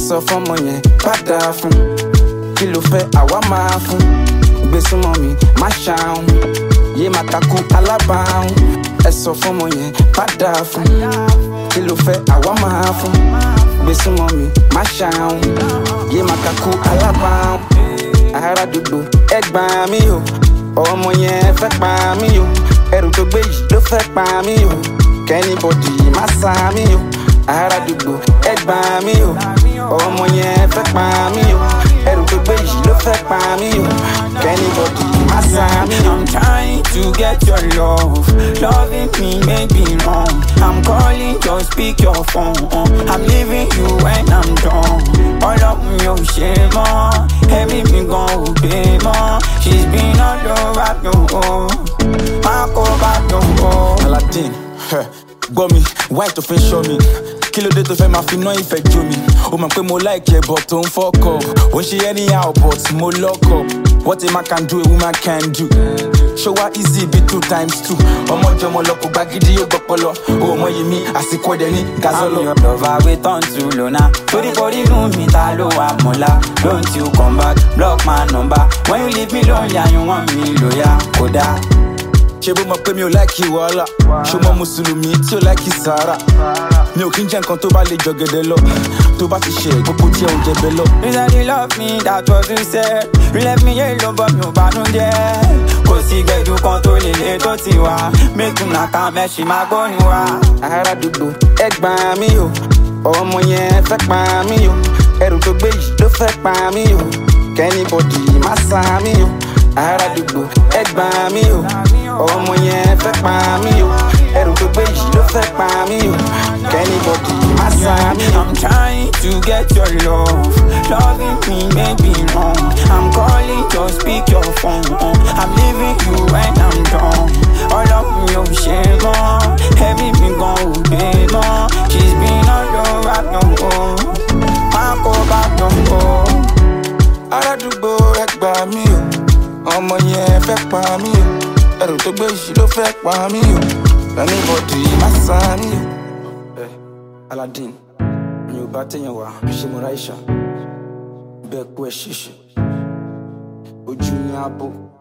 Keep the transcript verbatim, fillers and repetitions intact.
sọ fọ́mọ yẹn padà fún kí ló fẹ́ àwa máa fún gbé súnmọ́ mi má ṣàún yé má takú alábàáhùn ẹ sọ fọ́mọ yẹn padà fún kí ló fẹ́ àwa máa fún gbé súnmọ́ mi má ṣàún yé má takú alábàáhùn ará àdúgbò ẹ gbà mí o ọmọ yẹn fẹ́ pa mí o ẹrù tó gbé yìí ló fẹ́ pa mí o kẹ́nìbọ̀dì má sá mí o ará àdúgbò ẹ gbà mí o ọmọ yẹn fẹ́ pa mí o ẹrù tó gbé yìí ló fẹ́ pa mí o kẹ́nìbọ̀dì má sá mí o. I'm trying to get your love, loving me may be wrong. I'm calling, just pick your phone. I'm leaving you when I'm done. All of me ò ṣe mọ́, ẹ̀mí mi gan ò gbé mọ́. She's been all over the world, má kó bá tó wọ́. Aladdin, gbọ́ mi, why tó fi ń ṣọ́ mi? Kí ló dé tó fẹ́ máa fi ná ìfẹ́ jó mi? Ó mọ̀ pé mo like ẹ̀ but tó ń fuck up. Ó ń ṣe anyhow but mo lock up. What a man can do, a woman can do. Show her easy be two times two. Ọmọ jọmọ lọ kò gba gidi yóò gbọpọlọ. O mọ yìí mi, àsìkò ẹ̀dẹ̀ ní gazolo. I'm your lover, we turn to Lona. Torí borí inú mi ta ló wà mọ́lá. Don't you come back, block my number. When you leave me lonely and you want me lóyà, kódà. Ṣé bó mọ̀ pé mi ò láìkí wàhálà? Ṣé mọ Mùsùlùmí tí ò láìkí sàárà? Mi ò kí ń jẹ́ nǹkan tó bá lè jọ gẹ̀dẹ̀ lọ. Tó bá ti ṣe gbogbo tí ẹ ò jẹ bẹ lọ. You said you love me, that was you said. You left me alone but mi ò bànújẹ́. Kò sí gbẹ̀du kan tó lè lè tó ti wá. Make una kan mẹ́ṣin máa gbóni wá. Ará àdúgbò ẹ gbà mí o ọmọ yẹn fẹ́ pa mí o ẹrù tó gbé yìí ló fẹ́ pa mí o kẹ́nìbọ̀dì má sá mí o ará àdúgbò ẹ gbà mí o ọmọ yẹn fẹ́ pa mí o ẹrù tó gbé yìí ló fẹ́ pa mí o kẹ́nìbọ̀dì má sá mí o. I'm trying to get your love, loving me may be wrong. I'm calling, just pick your phone. I'm leaving you when I'm done. All of me ò ṣe mọ́, ẹ̀mí mi gan ò gbé mọ́. She's been all over the world, má kó bá tó wọ́. Ará àdúgbò ẹ gbà mí o ọmọ yẹn fẹ́ pa mí o ẹrù tó gbé yìí ló fẹ́ pa mí o kẹ́nìbọ̀dì má sá mí o. Aladdin mi ò bá téèyàn wá ṣe mo ra ìṣà bẹ́ẹ̀ kú ẹ ṣíṣe ojú ní abo.